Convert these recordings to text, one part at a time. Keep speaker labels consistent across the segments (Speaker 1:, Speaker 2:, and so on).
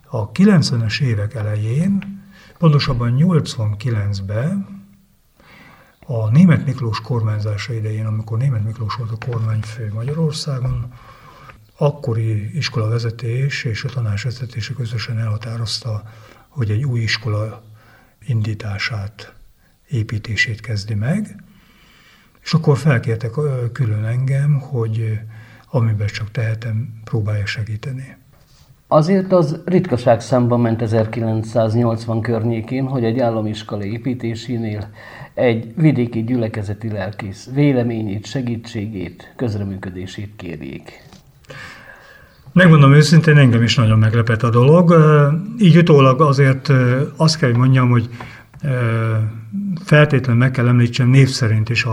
Speaker 1: A 90-es évek elején, pontosabban 89-ben a Németh Miklós kormányzása idején, amikor Németh Miklós volt a kormányfő Magyarországon, akkori iskolavezetés és a tanácsvezetése közösen elhatározta, hogy egy új iskola indítását, építését kezdi meg, és akkor felkértek külön engem, hogy amiben csak tehetem, próbálja segíteni.
Speaker 2: Azért az ritkaság számba ment 1980 környékén, hogy egy állami iskola építésénél egy vidéki gyülekezeti lelkész véleményét, segítségét, közreműködését kérjék.
Speaker 1: Megmondom őszintén, engem is nagyon meglepett a dolog. Így utólag azért azt kell, hogy mondjam, hogy feltétlenül meg kell említsem név szerint is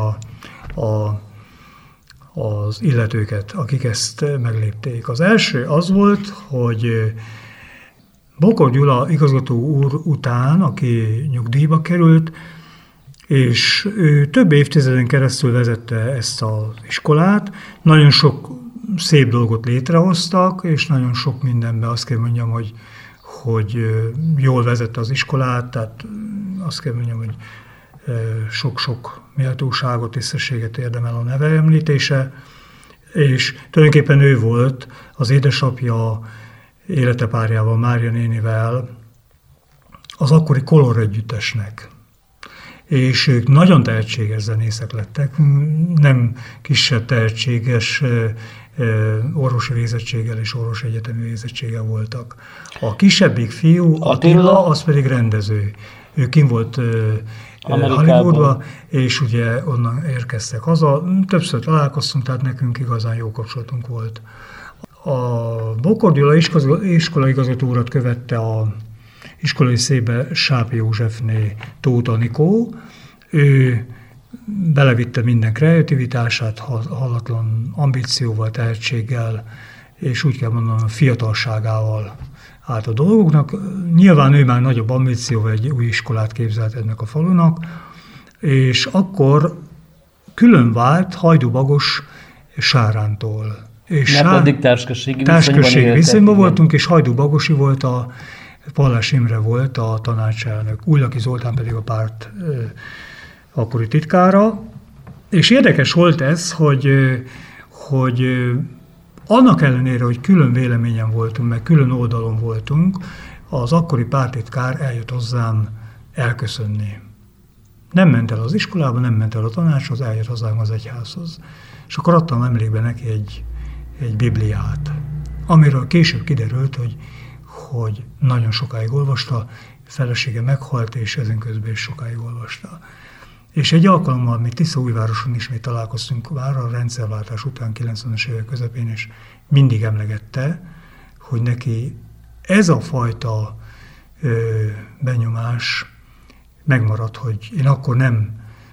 Speaker 1: az illetőket, akik ezt meglépték. Az első az volt, hogy Bokor Gyula igazgató úr után, aki nyugdíjba került, és ő több évtizeden keresztül vezette ezt az iskolát, nagyon sok szép dolgot létrehoztak, és nagyon sok mindenben azt kell mondjam, hogy jól vezette az iskolát, tehát azt kell mondjam, hogy sok-sok méltóságot, tisztességet érdemel a neve említése, és tulajdonképpen ő volt az édesapja életepárjával, Mária nénivel az akkori Kolor együttesnek. És ők nagyon tehetséges zenészek lettek, nem kisebb tehetséges orvosi végzettséggel és orvosi egyetemi végzettséggel voltak. A kisebbik fiú, Attila, az pedig rendező. Ő kint volt Hollywoodba, és ugye onnan érkeztek haza. Többször találkoztunk, tehát nekünk igazán jó kapcsolatunk volt. A Bokor Gyula iskolaigazgató urat követte a iskolai székbe Sápi Józsefné Tóth Anikó. Ő belevitte minden kreativitását, hallatlan ambícióval, tehetséggel, és úgy kell mondanom, fiatalságával állt a dolgoknak. Nyilván ő már nagyobb ambícióval egy új iskolát képzelt ennek a falunak, és akkor külön vált Hajdú-Bagos Sárántól. És
Speaker 2: addig társkasségi
Speaker 1: viszonyban voltunk, és Hajdú-Bagosi volt Pallás Imre volt a tanácselnök, Újlaki Zoltán pedig a párt akkori titkára. És érdekes volt ez, hogy annak ellenére, hogy külön véleményen voltunk, meg külön oldalon voltunk, az akkori pártitkár eljött hozzám elköszönni. Nem ment el az iskolába, nem ment el a tanácshoz, eljött hozzám az egyházhoz. És akkor adtam emlékbe neki egy Bibliát, amiről később kiderült, hogy nagyon sokáig olvasta, felesége meghalt, és ezen közben is sokáig olvasta. És egy alkalommal mi Tiszaújvároson ismét találkoztunk már a rendszerváltás után 90-es évek közepén, és mindig emlegette, hogy neki ez a fajta benyomás megmaradt, hogy én akkor nem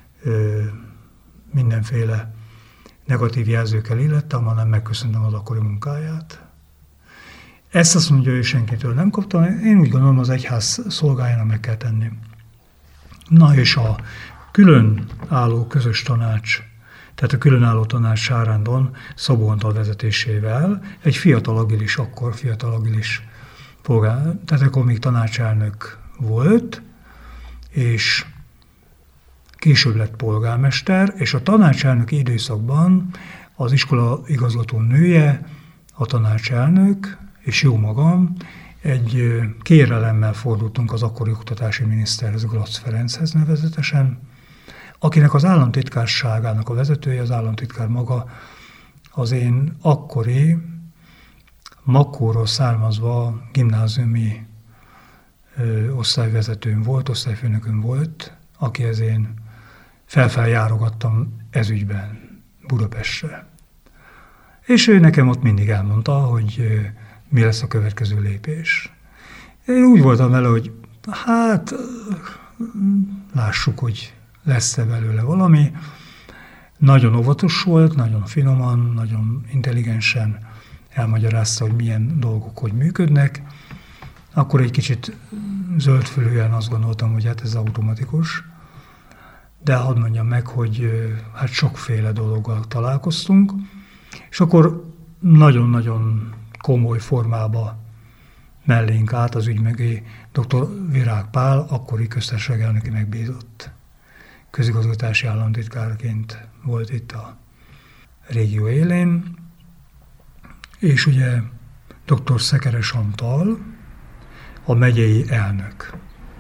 Speaker 1: mindenféle negatív jelzőkkel illettem, hanem megköszöntem az akkori munkáját. Ezt azt mondja, hogy senkitől nem kaptam, én úgy gondolom, az egyház szolgájának meg kell tenni. Na és a különálló közös tanács, tehát a különálló tanács Sárándon Szabó Antal vezetésével egy fiatal agilis polgár, tehát akkor még tanácselnök volt, és később lett polgármester, és a tanácselnöki időszakban az iskola igazgató nője, a tanácselnök, és jó magam, egy kérelemmel fordultunk az akkori oktatási miniszterhez, Glatz Ferenchez nevezetesen, akinek az államtitkárságának a vezetője, az államtitkár maga az én akkori Makóról származva gimnáziumi osztályvezetőm volt, osztályfőnökön volt, akihez én feljárogattam ezügyben Budapestre. És ő nekem ott mindig elmondta, hogy mi lesz a következő lépés. Én úgy voltam vele, hogy hát lássuk, hogy lesz-e belőle valami. Nagyon óvatos volt, nagyon finoman, nagyon intelligensen elmagyarázta, hogy milyen dolgok hogy működnek. Akkor egy kicsit zöldfülűen azt gondoltam, hogy hát ez automatikus. De hadd mondjam meg, hogy hát sokféle dologgal találkoztunk, és akkor nagyon-nagyon komoly formába mellénk állt az ügy mögé dr. Virág Pál, akkori köztársaság elnöki megbízott. Közigazgatási államtitkárként volt itt a régió élén, és ugye dr. Szekeres Antal, a megyei elnök.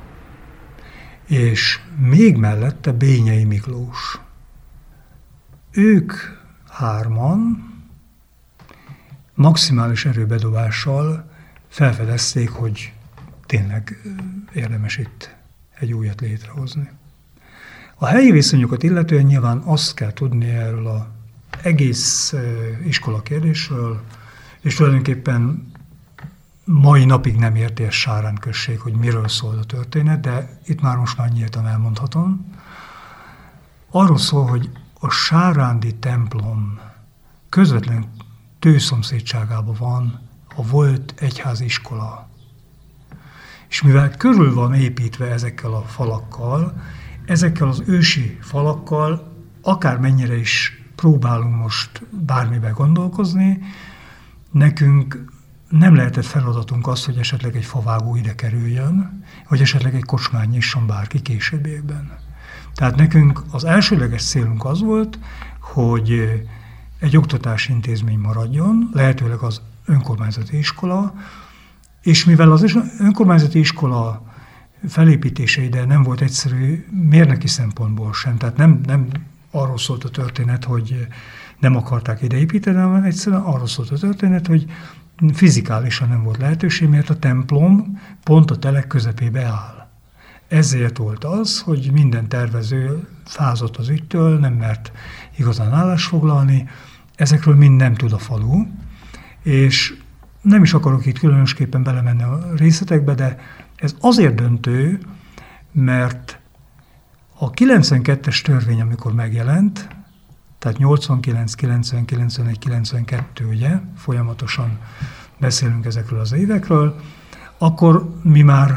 Speaker 1: És még mellette Bényei Miklós. Ők hárman maximális erőbedobással felfedezték, hogy tényleg érdemes itt egy újat létrehozni. A helyi viszonyokat illetően nyilván azt kell tudni erről az egész iskola kérdésről, és tulajdonképpen mai napig nem érti ezt Sárán község, hogy miről szól a történet, de itt most már nyíltan elmondhatom. Arról szól, hogy a sárándi templom közvetlen tőszomszédságában van a volt egyházi iskola. És mivel körül van építve ezekkel a falakkal, ezekkel az ősi falakkal akármennyire is próbálunk most bármibe gondolkozni, nekünk nem lehetett feladatunk az, hogy esetleg egy favágó ide kerüljön, vagy esetleg egy kocsmán nyisson bárki későbbiekben. Tehát nekünk az elsőleges célunk az volt, hogy egy oktatási intézmény maradjon, lehetőleg az önkormányzati iskola, és mivel az önkormányzati iskola felépítése ide nem volt egyszerű mérnöki szempontból sem, tehát nem arról szólt a történet, hogy nem akarták ide építeni, hanem egyszerűen arról szólt a történet, hogy fizikálisan nem volt lehetőség, mert a templom pont a telek közepébe áll. Ezért volt az, hogy minden tervező fázott az ügytől, nem mert igazán állást foglalni, ezekről mind nem tud a falu, és nem is akarok itt különösképpen belemenni a részletekbe, de ez azért döntő, mert a 92-es törvény, amikor megjelent, tehát 89, 90, 91, 92, ugye, folyamatosan beszélünk ezekről az évekről, akkor mi már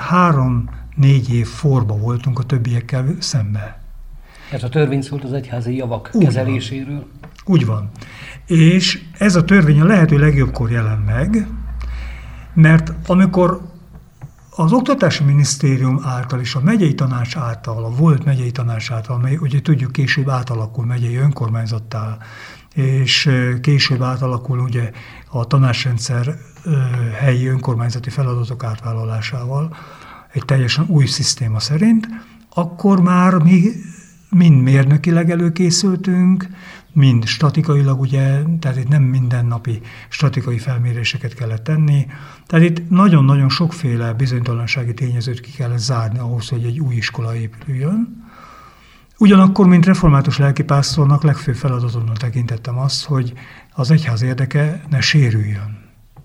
Speaker 1: 3-4 év forba voltunk a többiekkel szembe.
Speaker 2: Ez a törvény szólt az egyházi javak kezeléséről.
Speaker 1: Úgy van. És ez a törvény a lehető legjobbkor jelent meg, mert amikor az Oktatási Minisztérium által és a megyei tanács által, a volt megyei tanács által, amely ugye tudjuk később átalakul megyei önkormányzattá, és később átalakul ugye a tanácsrendszer helyi önkormányzati feladatok átvállalásával, egy teljesen új szisztéma szerint, akkor már mi mind mérnökileg előkészültünk, mind statikailag, ugye, tehát itt nem mindennapi statikai felméréseket kellett tenni, tehát itt nagyon-nagyon sokféle bizonytalansági tényezőt ki kellett zárni ahhoz, hogy egy új iskola épüljön. Ugyanakkor, mint református lelkipásztornak legfőbb feladatomnak tekintettem azt, hogy az egyház érdeke ne sérüljön.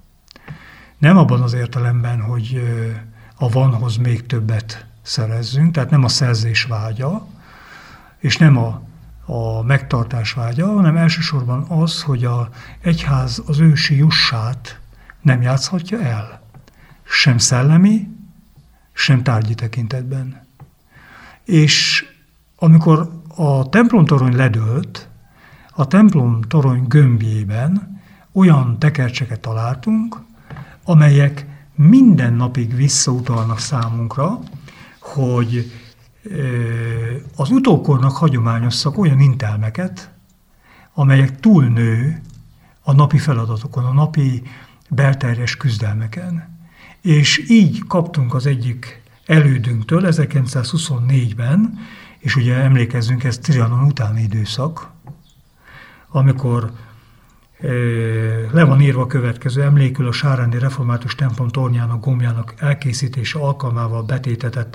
Speaker 1: Nem abban az értelemben, hogy a vanhoz még többet szerezzünk, tehát nem a szerzés vágya, és nem a megtartás vágya, hanem elsősorban az, hogy az egyház az ősi jussát nem játszhatja el. Sem szellemi, sem tárgyi tekintetben. És amikor a templomtorony ledőlt, a templomtorony gömbjében olyan tekercseket találtunk, amelyek minden napig visszautalnak számunkra, hogy az utókornak hagyományoztak olyan intelmeket, amelyek túlnő a napi feladatokon, a napi belterjes küzdelmeken. És így kaptunk az egyik elődünktől 1924-ben, és ugye emlékezzünk, ez Trianon utáni időszak, amikor le van írva a következő, emlékül a sárándi református templom tornyának gombjának elkészítése alkalmával betétetett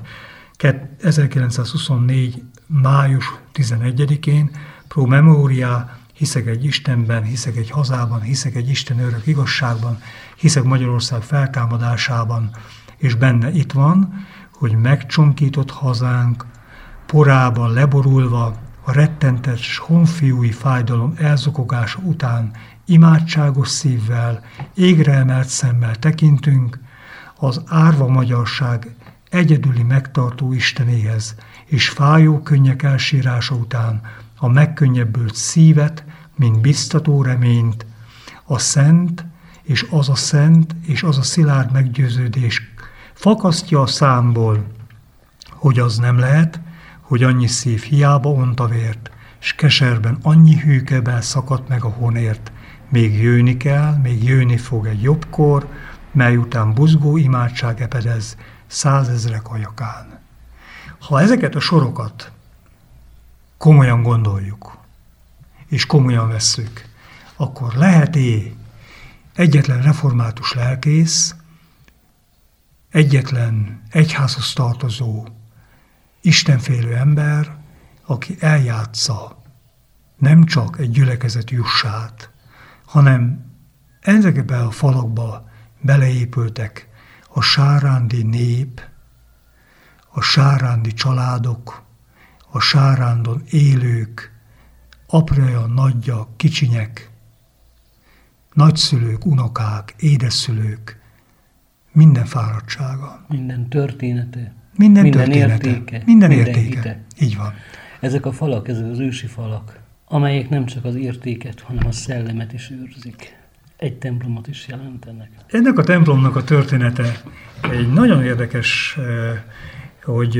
Speaker 1: 1924. május 11-én pro memoria, hiszek egy Istenben, hiszek egy hazában, hiszek egy Isten örök igazságban, hiszek Magyarország feltámadásában, és benne itt van, hogy megcsonkított hazánk porában leborulva a rettentes honfiúi fájdalom elzokogása után imádságos szívvel, égre emelt szemmel tekintünk az árva magyarság egyedüli megtartó Istenéhez, és fájó könnyek elsírása után a megkönnyebbült szívet, mint biztató reményt, a szent és az a szent, és az a szilárd meggyőződés fakasztja a számból, hogy az nem lehet, hogy annyi szív hiába ont a vért, s keserben annyi hűkebel szakadt meg a honért. Még jönni kell, még jönni fog egy jobb kor, mely után buzgó imádság epedez 100 000 ajakán. Ha ezeket a sorokat komolyan gondoljuk, és komolyan vesszük, akkor lehet-e egyetlen református lelkész, egyetlen egyházhoz tartozó, istenfélő ember, aki eljátsza nem csak egy gyülekezet jussát, hanem ezekbe a falakba beleépültek a sárándi nép, a sárándi családok, a sárándon élők, apja, nagyja, kicsinyek, nagyszülők, unokák, édeszülők, minden fáradtsága.
Speaker 2: Minden története.
Speaker 1: Minden története.
Speaker 2: Értéke.
Speaker 1: Minden értéke. Így van.
Speaker 2: Ezek a falak, ezek az ősi falak, amelyek nem csak az értéket, hanem a szellemet is őrzik. Egy templomot is jelentenek.
Speaker 1: Ennek a templomnak a története egy nagyon érdekes, hogy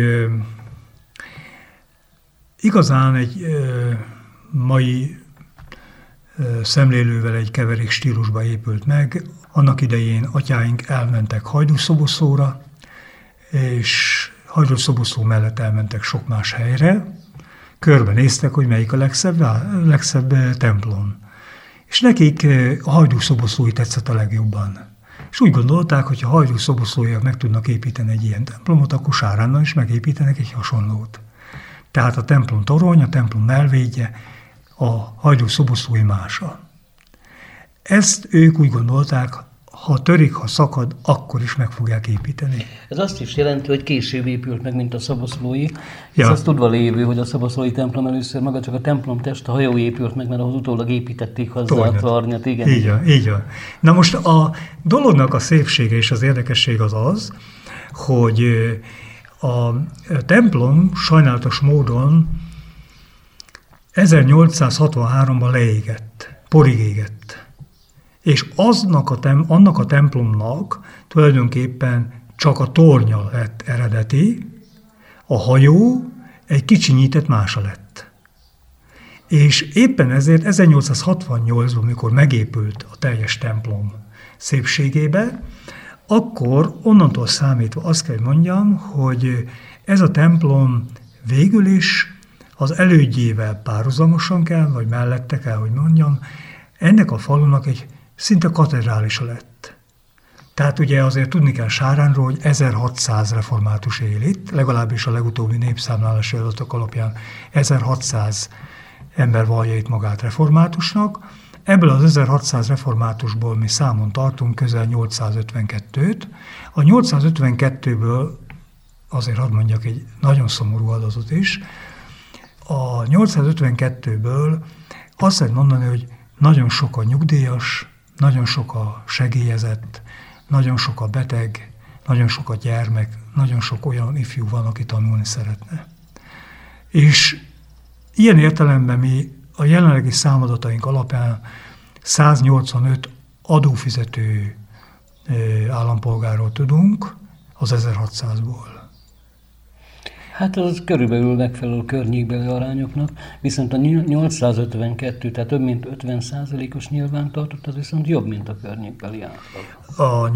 Speaker 1: igazán egy mai szemlélővel egy keverék stílusba épült meg. Annak idején atyáink elmentek Hajdúszoboszlóra, és Hajdúszoboszló mellett elmentek sok más helyre, körbenéztek, hogy melyik a legszebb templom. És nekik a Hajdúszoboszlói tetszett a legjobban. És úgy gondolták, hogy ha hajdúszoboszlóiak meg tudnak építeni egy ilyen templomot, akkor Sáránnal is megépítenek egy hasonlót. Tehát a templom torony, a templom melvédje, a hajdúszoboszlói mása. Ezt ők úgy gondolták, ha törik, ha szakad, akkor is meg fogják építeni.
Speaker 2: Ez azt is jelenti, hogy később épült meg, mint a szoboszlói.
Speaker 1: Ja.
Speaker 2: Ez azt tudva lévő, hogy a szoboszlói templom először maga csak a templom test, a hajó épült meg, mert ahhoz utólag építették hozzá a tornyot. Igen.
Speaker 1: Így van. Na most a dolognak a szépsége és az érdekesség az, hogy a templom sajnálatos módon 1863-ban leégett, porig égett. És annak a templomnak tulajdonképpen csak a tornya lett eredeti, a hajó egy kicsinyített mása lett. És éppen ezért 1868-ban, amikor megépült a teljes templom szépségébe, akkor onnantól számítva azt kell mondjam, hogy ez a templom végül is az elődjével párhuzamosan kell, vagy mellette kell, hogy mondjam, ennek a falunak egy szinte katedrálisa lett. Tehát ugye azért tudni kell Sáránról, hogy 1600 református él itt, legalábbis a legutóbbi népszámlálási adatok alapján 1600 ember vallja itt magát reformátusnak. Ebből az 1600 reformátusból mi számon tartunk közel 852-t. A 852-ből azért hadd mondjak egy nagyon szomorú adatot is. A 852-ből azt lehet mondani, hogy nagyon sok a nyugdíjas, nagyon sok a segélyezett, nagyon sok a beteg, nagyon sok a gyermek, nagyon sok olyan ifjú van, aki tanulni szeretne. És ilyen értelemben mi a jelenlegi számadataink alapján 185 adófizető állampolgárról tudunk az 1600-ból.
Speaker 2: Hát az körülbelül megfelelő környékbeli arányoknak, viszont a 852, tehát több mint 50%-os nyilvántartott, az viszont jobb, mint a környékbeli átlag.
Speaker 1: A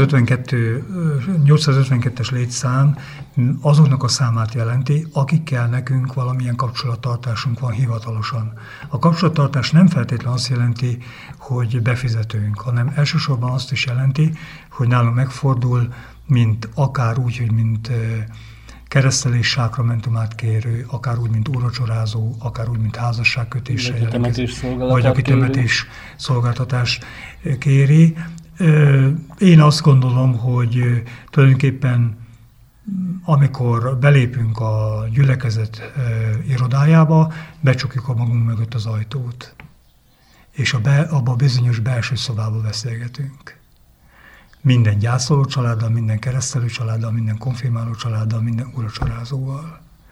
Speaker 1: 852-es létszám azoknak a számát jelenti, akikkel nekünk valamilyen kapcsolattartásunk van hivatalosan. A kapcsolattartás nem feltétlenül azt jelenti, hogy befizetünk, hanem elsősorban azt is jelenti, hogy nálunk megfordul, mint akár úgy, hogy mint keresztelés sákramentumát kérő, akár úgy, mint úrvacsorázó, akár úgy, mint házasságkötéssel jelentkező, vagy aki temetés szolgáltatást kéri. Én azt gondolom, hogy tulajdonképpen amikor belépünk a gyülekezet irodájába, becsukjuk a magunk mögött az ajtót, és abba a bizonyos belső szobába beszélgetünk. Minden gyászoló családdal, minden keresztelő családdal, minden konfirmáló családdal, minden úrvacsorázóval.